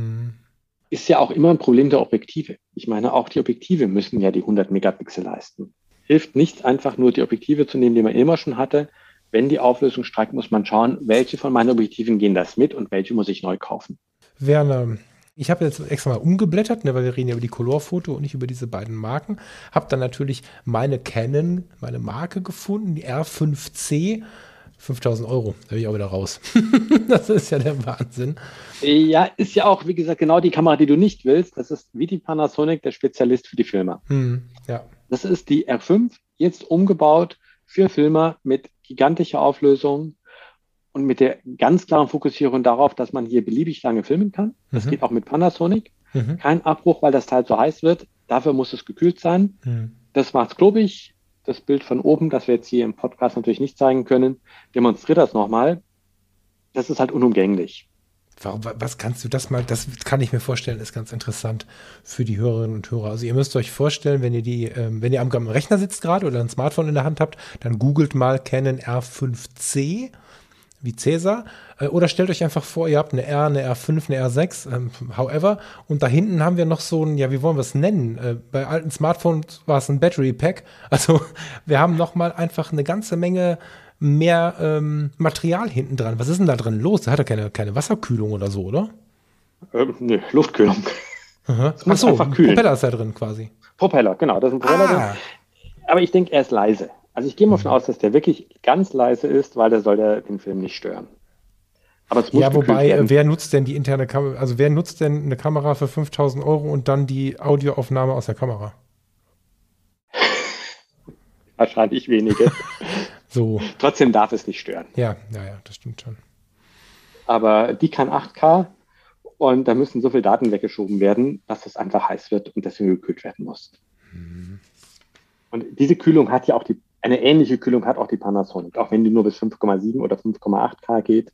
S4: Ist ja auch immer ein Problem der Objektive. Ich meine, auch die Objektive müssen ja die 100 Megapixel leisten. Hilft nichts, einfach nur die Objektive zu nehmen, die man immer schon hatte. Wenn die Auflösung steigt, muss man schauen, welche von meinen Objektiven gehen das mit und welche muss ich neu kaufen.
S2: Werner, ich habe jetzt extra mal umgeblättert, ne, weil wir reden ja über die Colorfoto und nicht über diese beiden Marken. Habe dann natürlich meine Canon, meine Marke gefunden, die R5C. 5.000 Euro, da bin ich auch wieder raus. Das ist ja der Wahnsinn.
S4: Ja, ist ja auch, wie gesagt, genau die Kamera, die du nicht willst. Das ist wie die Panasonic, der Spezialist für die Filmer.
S2: Ja.
S4: Das ist die R5, jetzt umgebaut für Filmer mit gigantischer Auflösung und mit der ganz klaren Fokussierung darauf, dass man hier beliebig lange filmen kann. Das geht auch mit Panasonic. Kein Abbruch, weil das Teil so heiß wird. Dafür muss es gekühlt sein. Das macht's klobig. Das Bild von oben, das wir jetzt hier im Podcast natürlich nicht zeigen können, demonstriert das nochmal. Das ist halt unumgänglich.
S2: Was kannst du das mal, das kann ich mir vorstellen, ist ganz interessant für die Hörerinnen und Hörer. Also ihr müsst euch vorstellen, wenn ihr am Rechner sitzt gerade oder ein Smartphone in der Hand habt, dann googelt mal Canon R5C, wie Cäsar, oder stellt euch einfach vor, ihr habt eine R, eine R5, eine R6, however, und da hinten haben wir noch so ein, ja, wie wollen wir es nennen? Bei alten Smartphones war es ein Battery Pack, also wir haben noch mal einfach eine ganze Menge mehr Material hinten dran. Was ist denn da drin los? Da hat er keine Wasserkühlung oder so, oder?
S4: Nee, Luftkühlung.
S2: Ach so, Propeller ist da drin quasi.
S4: Propeller, genau, das ist ein Propeller drin. Aber ich denke, er ist leise. Also ich gehe mal davon aus, dass der wirklich ganz leise ist, weil der soll den Film nicht stören. Aber es muss
S2: ja, wobei, wer nutzt denn die interne Kamera, also wer nutzt denn eine Kamera für 5.000 Euro und dann die Audioaufnahme aus der Kamera?
S4: Wahrscheinlich wenige.
S2: So.
S4: Trotzdem darf es nicht stören.
S2: Ja, das stimmt schon.
S4: Aber die kann 8K und da müssen so viele Daten weggeschoben werden, dass es einfach heiß wird und deswegen gekühlt werden muss. Und diese Kühlung hat ja auch eine ähnliche Kühlung hat auch die Panasonic, auch wenn die nur bis 5,7 oder 5,8K geht.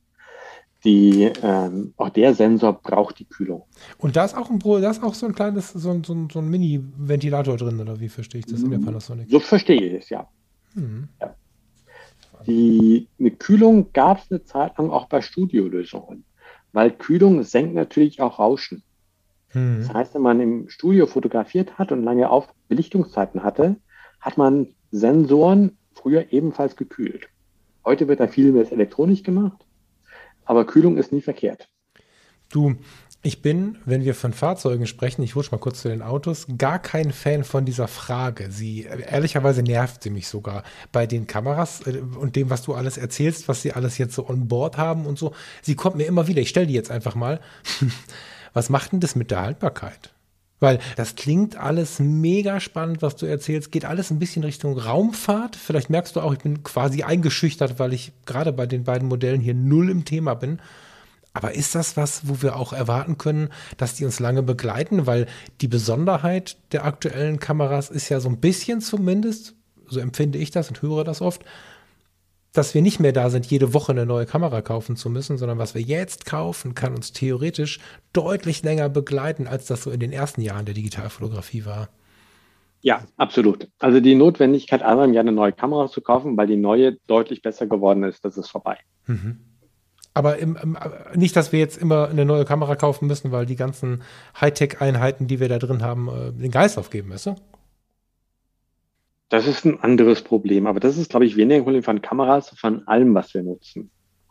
S4: Auch der Sensor braucht die Kühlung.
S2: Und da ist auch so ein kleines, so ein Mini-Ventilator drin, oder wie verstehe ich das in der Panasonic?
S4: So verstehe ich es, ja. Ja. Eine Kühlung gab es eine Zeit lang auch bei Studiolösungen, weil Kühlung senkt natürlich auch Rauschen. Das heißt, wenn man im Studio fotografiert hat und lange Belichtungszeiten hatte, hat man Sensoren früher ebenfalls gekühlt. Heute wird da viel mehr elektronisch gemacht, aber Kühlung ist nie verkehrt.
S2: Du, ich bin, wenn wir von Fahrzeugen sprechen, ich rutsche mal kurz zu den Autos, gar kein Fan von dieser Frage. Ehrlicherweise nervt sie mich sogar bei den Kameras und dem, was du alles erzählst, was sie alles jetzt so on board haben und so. Sie kommt mir immer wieder, ich stelle die jetzt einfach mal. Was macht denn das mit der Haltbarkeit? Weil das klingt alles mega spannend, was du erzählst. Geht alles ein bisschen Richtung Raumfahrt. Vielleicht merkst du auch, ich bin quasi eingeschüchtert, weil ich gerade bei den beiden Modellen hier null im Thema bin. Aber ist das was, wo wir auch erwarten können, dass die uns lange begleiten? Weil die Besonderheit der aktuellen Kameras ist ja so ein bisschen zumindest, so empfinde ich das und höre das oft, dass wir nicht mehr da sind, jede Woche eine neue Kamera kaufen zu müssen, sondern was wir jetzt kaufen, kann uns theoretisch deutlich länger begleiten, als das so in den ersten Jahren der Digitalfotografie war.
S4: Ja, absolut. Also die Notwendigkeit, einmal im Jahr eine neue Kamera zu kaufen, weil die neue deutlich besser geworden ist, das ist vorbei.
S2: Mhm. Aber nicht, dass wir jetzt immer eine neue Kamera kaufen müssen, weil die ganzen Hightech-Einheiten, die wir da drin haben, den Geist aufgeben, weißt du?
S4: Das ist ein anderes Problem, aber das ist, glaube ich, weniger ein Problem von Kameras, von allem, was wir nutzen.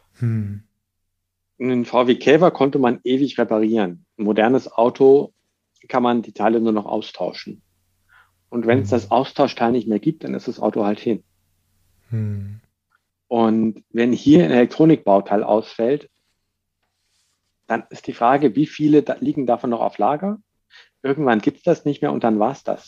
S4: Einen VW Käfer konnte man ewig reparieren. Ein modernes Auto kann man die Teile nur noch austauschen. Und wenn es das Austauschteil nicht mehr gibt, dann ist das Auto halt hin. Und wenn hier ein Elektronikbauteil ausfällt, dann ist die Frage, wie viele liegen davon noch auf Lager? Irgendwann gibt es das nicht mehr und dann war es das.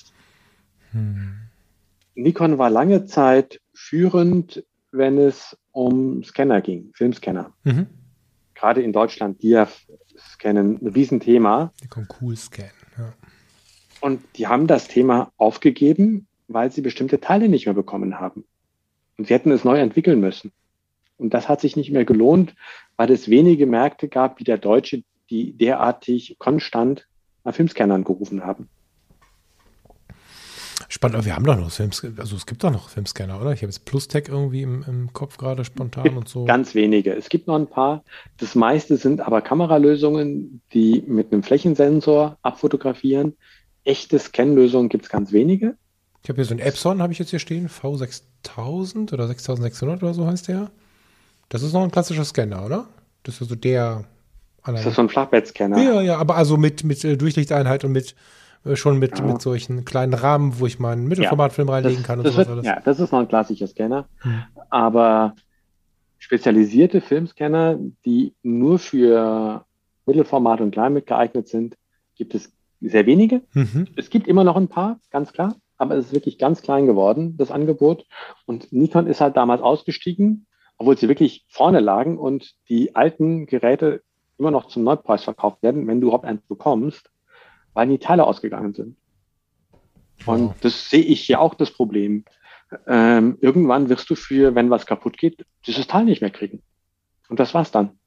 S4: Nikon war lange Zeit führend, wenn es um Scanner ging, Filmscanner. Gerade in Deutschland, Dia-Scannen, ein Riesenthema.
S2: Nikon Coolscan, ja.
S4: Und die haben das Thema aufgegeben, weil sie bestimmte Teile nicht mehr bekommen haben. Und sie hätten es neu entwickeln müssen. Und das hat sich nicht mehr gelohnt, weil es wenige Märkte gab, wie der deutsche, die derartig konstant nach Filmscannern gerufen haben.
S2: Spannend, aber wir haben doch noch Filmscanner, also es gibt doch noch Filmscanner, oder? Ich habe jetzt Plus-Tech irgendwie im Kopf gerade spontan und so.
S4: Ganz wenige. Es gibt noch ein paar. Das meiste sind aber Kameralösungen, die mit einem Flächensensor abfotografieren. Echte Scan-Lösungen gibt es ganz wenige.
S2: Ich habe hier so einen Epson, habe ich jetzt hier stehen, V6000 oder 6600 oder so heißt der. Das ist noch ein klassischer Scanner, oder? Das ist also der...
S4: Das ist so ein Flachbettscanner.
S2: Ja, aber also mit Durchlichteinheit und mit solchen kleinen Rahmen, wo ich meinen Mittelformatfilm reinlegen kann und sowas alles.
S4: Ja, das ist noch ein klassischer Scanner. Aber spezialisierte Filmscanner, die nur für Mittelformat und Kleinbild geeignet sind, gibt es sehr wenige. Es gibt immer noch ein paar, ganz klar. Aber es ist wirklich ganz klein geworden, das Angebot. Und Nikon ist halt damals ausgestiegen, obwohl sie wirklich vorne lagen und die alten Geräte immer noch zum Neupreis verkauft werden, wenn du überhaupt eins bekommst, weil die Teile ausgegangen sind. Und das sehe ich hier auch das Problem. Irgendwann wirst du wenn was kaputt geht, dieses Teil nicht mehr kriegen. Und das war's dann.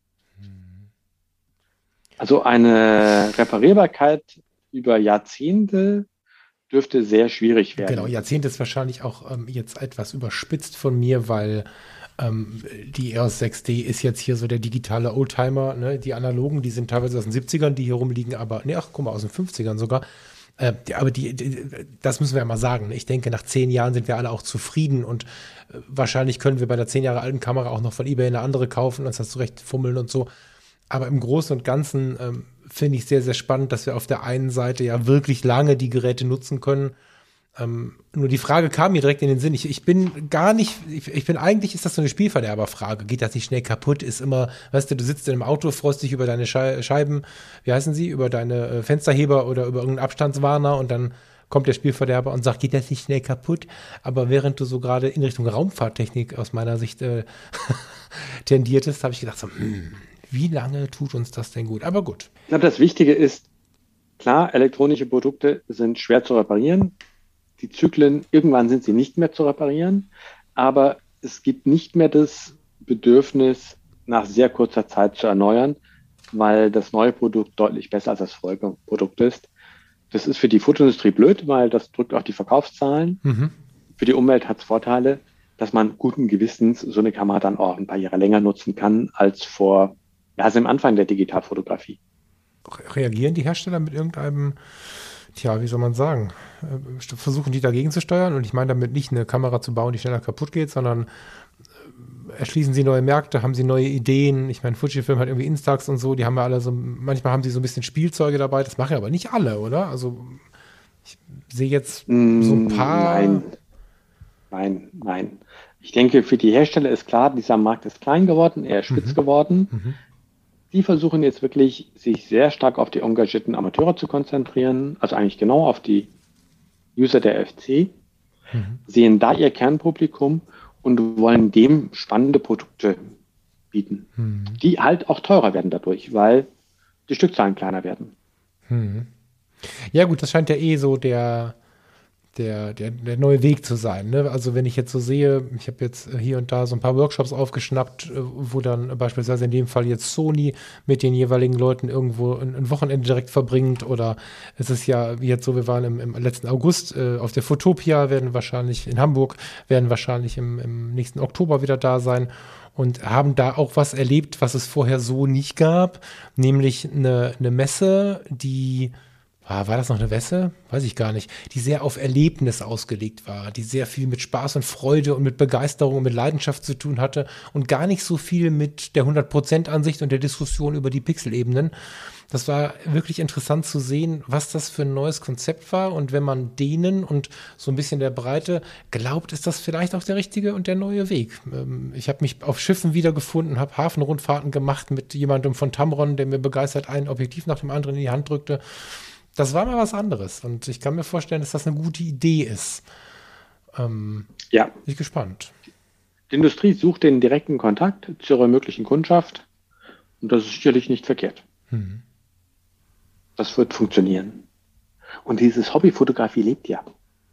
S4: Also eine Reparierbarkeit über Jahrzehnte dürfte sehr schwierig werden.
S2: Genau, Jahrzehnte ist wahrscheinlich auch jetzt etwas überspitzt von mir, weil die EOS 6D ist jetzt hier so der digitale Oldtimer, ne? Die analogen, die sind teilweise aus den 70ern, die hier rumliegen, aber, guck mal, aus den 50ern sogar. Aber das müssen wir ja mal sagen. Ich denke, nach 10 Jahren sind wir alle auch zufrieden und wahrscheinlich können wir bei einer 10 Jahre alten Kamera auch noch von eBay eine andere kaufen und uns das zurecht fummeln und so. Aber im Großen und Ganzen finde ich sehr, sehr spannend, dass wir auf der einen Seite ja wirklich lange die Geräte nutzen können. Nur die Frage kam mir direkt in den Sinn. Ich bin eigentlich ist das so eine Spielverderberfrage. Geht das nicht schnell kaputt? Ist immer, weißt du sitzt in einem Auto, freust dich über deine Scheiben, wie heißen sie, über deine Fensterheber oder über irgendeinen Abstandswarner und dann kommt der Spielverderber und sagt, geht das nicht schnell kaputt? Aber während du so gerade in Richtung Raumfahrttechnik aus meiner Sicht tendiertest, habe ich gedacht so, wie lange tut uns das denn gut? Aber gut.
S4: Ich glaube, das Wichtige ist, klar, elektronische Produkte sind schwer zu reparieren. Die Zyklen, irgendwann sind sie nicht mehr zu reparieren, aber es gibt nicht mehr das Bedürfnis, nach sehr kurzer Zeit zu erneuern, weil das neue Produkt deutlich besser als das vorherige Produkt ist. Das ist für die Fotoindustrie blöd, weil das drückt auch die Verkaufszahlen. Für die Umwelt hat es Vorteile, dass man guten Gewissens so eine Kamera dann auch ein paar Jahre länger nutzen kann, als am Anfang der Digitalfotografie.
S2: Reagieren die Hersteller mit irgendeinem Tja, wie soll man sagen? Versuchen die dagegen zu steuern und ich meine damit nicht eine Kamera zu bauen, die schneller kaputt geht, sondern erschließen sie neue Märkte, haben sie neue Ideen. Ich meine, Fujifilm hat irgendwie Instax und so, die haben ja alle so, manchmal haben sie so ein bisschen Spielzeuge dabei, das machen ja aber nicht alle, oder? Also ich sehe jetzt so ein paar.
S4: Nein. Ich denke, für die Hersteller ist klar, dieser Markt ist klein geworden, er ist spitz geworden. Die versuchen jetzt wirklich, sich sehr stark auf die engagierten Amateure zu konzentrieren, also eigentlich genau auf die User der FC, sehen da ihr Kernpublikum und wollen dem spannende Produkte bieten, die halt auch teurer werden dadurch, weil die Stückzahlen kleiner werden.
S2: Ja gut, das scheint ja eh so der neue Weg zu sein. Ne? Also wenn ich jetzt so sehe, ich habe jetzt hier und da so ein paar Workshops aufgeschnappt, wo dann beispielsweise in dem Fall jetzt Sony mit den jeweiligen Leuten irgendwo ein Wochenende direkt verbringt oder es ist ja wie jetzt so, wir waren im letzten August auf der Fotopia, werden wahrscheinlich in Hamburg, werden wahrscheinlich im nächsten Oktober wieder da sein und haben da auch was erlebt, was es vorher so nicht gab, nämlich eine Messe, die war das noch eine Messe? Weiß ich gar nicht. Die sehr auf Erlebnis ausgelegt war, die sehr viel mit Spaß und Freude und mit Begeisterung und mit Leidenschaft zu tun hatte und gar nicht so viel mit der 100%-Ansicht und der Diskussion über die Pixelebenen. Das war wirklich interessant zu sehen, was das für ein neues Konzept war und wenn man denen und so ein bisschen der Breite glaubt, ist das vielleicht auch der richtige und der neue Weg. Ich habe mich auf Schiffen wiedergefunden, habe Hafenrundfahrten gemacht mit jemandem von Tamron, der mir begeistert ein Objektiv nach dem anderen in die Hand drückte. Das war mal was anderes und ich kann mir vorstellen, dass das eine gute Idee ist. Bin ich gespannt.
S4: Die Industrie sucht den direkten Kontakt zu ihrer möglichen Kundschaft und das ist sicherlich nicht verkehrt. Das wird funktionieren. Und dieses Hobbyfotografie lebt ja.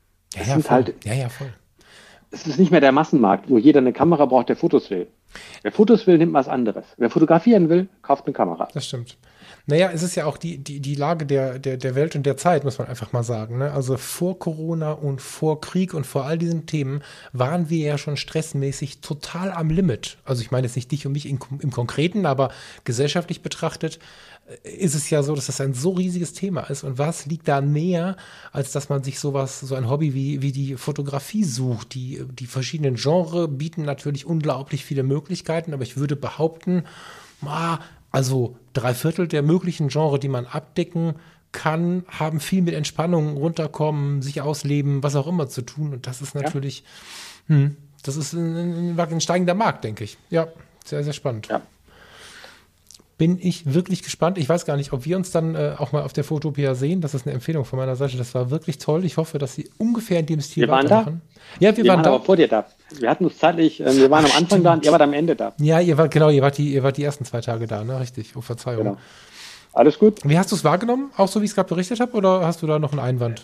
S2: Voll.
S4: Es ist nicht mehr der Massenmarkt, wo jeder eine Kamera braucht, der Fotos will. Wer Fotos will, nimmt was anderes. Wer fotografieren will, kauft eine Kamera.
S2: Das stimmt. Naja, es ist ja auch die Lage der Welt und der Zeit, muss man einfach mal sagen. Ne? Also vor Corona und vor Krieg und vor all diesen Themen waren wir ja schon stressmäßig total am Limit. Also ich meine jetzt nicht dich und mich im Konkreten, aber gesellschaftlich betrachtet ist es ja so, dass das ein so riesiges Thema ist. Und was liegt da näher, als dass man sich so ein Hobby wie die Fotografie sucht? Die verschiedenen Genres bieten natürlich unglaublich viele Möglichkeiten, aber ich würde behaupten, also 3/4 der möglichen Genre, die man abdecken kann, haben viel mit Entspannung, runterkommen, sich ausleben, was auch immer zu tun. Und das ist natürlich, das ist ein steigender Markt, denke ich. Ja, sehr, sehr spannend. Ja. Bin ich wirklich gespannt. Ich weiß gar nicht, ob wir uns dann auch mal auf der Fotopia sehen. Das ist eine Empfehlung von meiner Seite. Das war wirklich toll. Ich hoffe, dass Sie ungefähr in dem Stil weitermachen. Ja, wir waren da.
S4: Aber vor dir da. Wir hatten uns zeitlich, wir waren am Anfang da und ihr wart am Ende da.
S2: Ja, ihr wart die ersten 2 Tage da, ne? Richtig. Oh, Verzeihung.
S4: Genau. Alles gut.
S2: Wie hast du es wahrgenommen? Auch so, wie ich es gerade berichtet habe? Oder hast du da noch einen Einwand?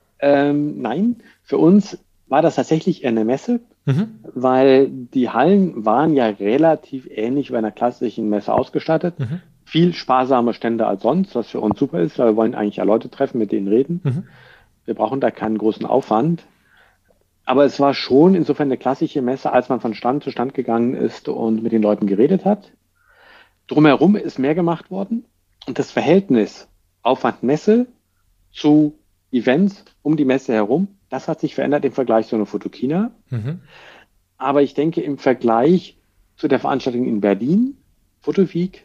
S4: Nein, für uns war das tatsächlich eher eine Messe, weil die Hallen waren ja relativ ähnlich wie bei einer klassischen Messe ausgestattet. Viel sparsamer Stände als sonst, was für uns super ist, weil wir wollen eigentlich ja Leute treffen, mit denen reden. Wir brauchen da keinen großen Aufwand. Aber es war schon insofern eine klassische Messe, als man von Stand zu Stand gegangen ist und mit den Leuten geredet hat. Drumherum ist mehr gemacht worden. Und das Verhältnis Aufwand-Messe zu Events um die Messe herum, das hat sich verändert im Vergleich zu einer Photokina. Aber ich denke, im Vergleich zu der Veranstaltung in Berlin, Fotoweek,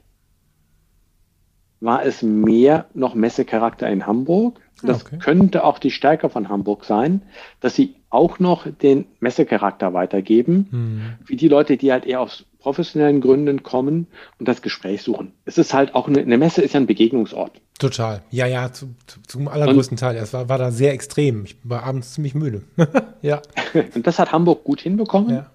S4: war es mehr noch Messecharakter in Hamburg. Das könnte auch die Stärke von Hamburg sein, dass sie auch noch den Messecharakter weitergeben, wie die Leute, die halt eher aus professionellen Gründen kommen und das Gespräch suchen. Es ist halt auch eine Messe ist ja ein Begegnungsort.
S2: Total. Ja, zum allergrößten Teil. Es war da sehr extrem. Ich war abends ziemlich müde. Ja.
S4: Und das hat Hamburg gut hinbekommen. Ja.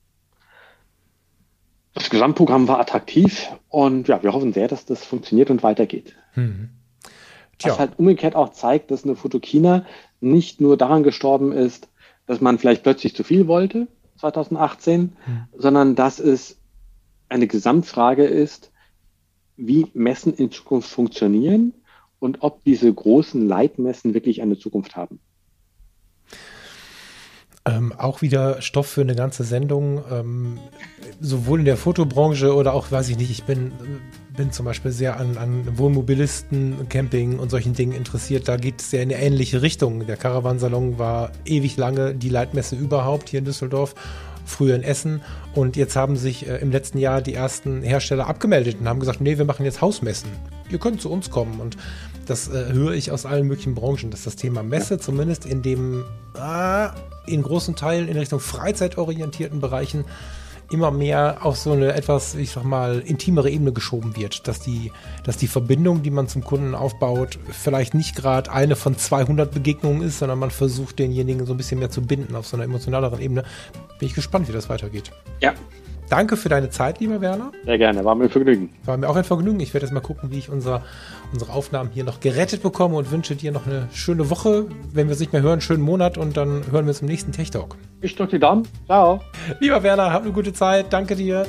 S4: Das Gesamtprogramm war attraktiv und ja, wir hoffen sehr, dass das funktioniert und weitergeht. Was halt umgekehrt auch zeigt, dass eine Photokina nicht nur daran gestorben ist, dass man vielleicht plötzlich zu viel wollte, 2018, sondern dass es eine Gesamtfrage ist, wie Messen in Zukunft funktionieren und ob diese großen Leitmessen wirklich eine Zukunft haben.
S2: Auch wieder Stoff für eine ganze Sendung, sowohl in der Fotobranche oder auch, weiß ich nicht, ich bin zum Beispiel sehr an Wohnmobilisten, Camping und solchen Dingen interessiert. Da geht es ja in eine ähnliche Richtung. Der Caravansalon war ewig lange die Leitmesse überhaupt hier in Düsseldorf, früher in Essen. Und jetzt haben sich im letzten Jahr die ersten Hersteller abgemeldet und haben gesagt, nee, wir machen jetzt Hausmessen. Ihr könnt zu uns kommen. Und das höre ich aus allen möglichen Branchen, dass das Thema Messe zumindest in dem in großen Teilen in Richtung freizeitorientierten Bereichen immer mehr auf so eine etwas, ich sag mal, intimere Ebene geschoben wird, dass die Verbindung, die man zum Kunden aufbaut, vielleicht nicht gerade eine von 200 Begegnungen ist, sondern man versucht, denjenigen so ein bisschen mehr zu binden auf so einer emotionaleren Ebene. Bin ich gespannt, wie das weitergeht.
S4: Ja.
S2: Danke für deine Zeit, lieber Werner.
S4: Sehr gerne, war mir ein Vergnügen.
S2: War mir auch ein Vergnügen. Ich werde jetzt mal gucken, wie ich unsere Aufnahmen hier noch gerettet bekomme und wünsche dir noch eine schöne Woche. Wenn wir uns nicht mehr hören, einen schönen Monat und dann hören wir uns im nächsten Tech Talk.
S4: Ich drücke die Daumen. Ciao.
S2: Lieber Werner, hab eine gute Zeit. Danke dir.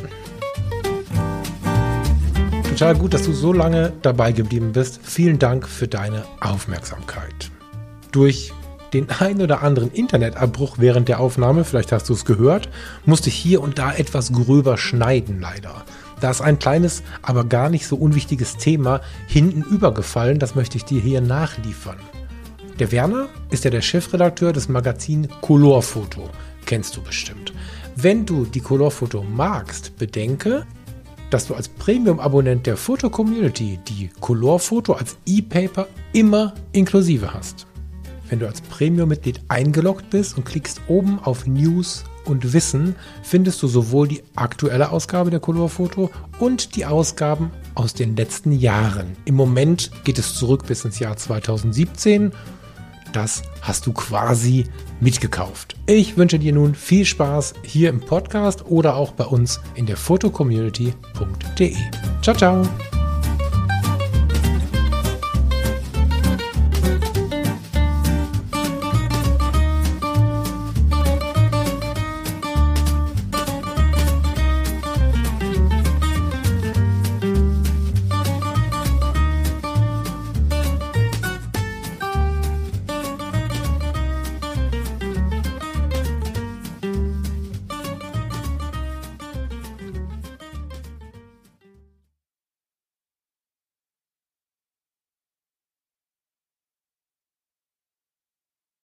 S2: Total gut, dass du so lange dabei geblieben bist. Vielen Dank für deine Aufmerksamkeit. Durch den ein oder anderen Internetabbruch während der Aufnahme, vielleicht hast du es gehört, musste ich hier und da etwas gröber schneiden, leider. Da ist ein kleines, aber gar nicht so unwichtiges Thema hinten übergefallen, das möchte ich dir hier nachliefern. Der Werner ist ja der Chefredakteur des Magazins Colorfoto, kennst du bestimmt. Wenn du die Colorfoto magst, bedenke, dass du als Premium-Abonnent der Foto-Community die Colorfoto als E-Paper immer inklusive hast. Wenn du als Premium-Mitglied eingeloggt bist und klickst oben auf News und Wissen, findest du sowohl die aktuelle Ausgabe der Colorfoto und die Ausgaben aus den letzten Jahren. Im Moment geht es zurück bis ins Jahr 2017. Das hast du quasi mitgekauft. Ich wünsche dir nun viel Spaß hier im Podcast oder auch bei uns in der fotocommunity.de. Ciao, ciao!